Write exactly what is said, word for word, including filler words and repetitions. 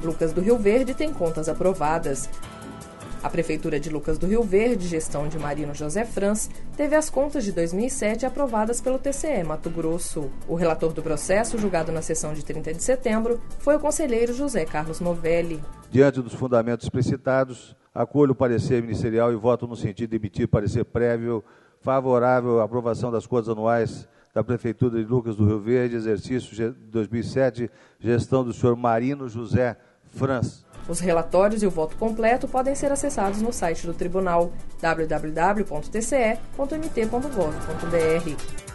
Lucas do Rio Verde tem contas aprovadas. A Prefeitura de Lucas do Rio Verde, gestão de Marino José Franz, teve as contas de dois mil e sete aprovadas pelo T C E Mato Grosso. O relator do processo, julgado na sessão de trinta de setembro, foi o conselheiro José Carlos Novelli. Diante dos fundamentos explicitados, acolho o parecer ministerial e voto no sentido de emitir parecer prévio favorável à aprovação das contas anuais da Prefeitura de Lucas do Rio Verde, exercício dois mil e sete, gestão do senhor Marino José Franz. Os relatórios e o voto completo podem ser acessados no site do Tribunal, w w w ponto t c e ponto m t ponto gov ponto b r.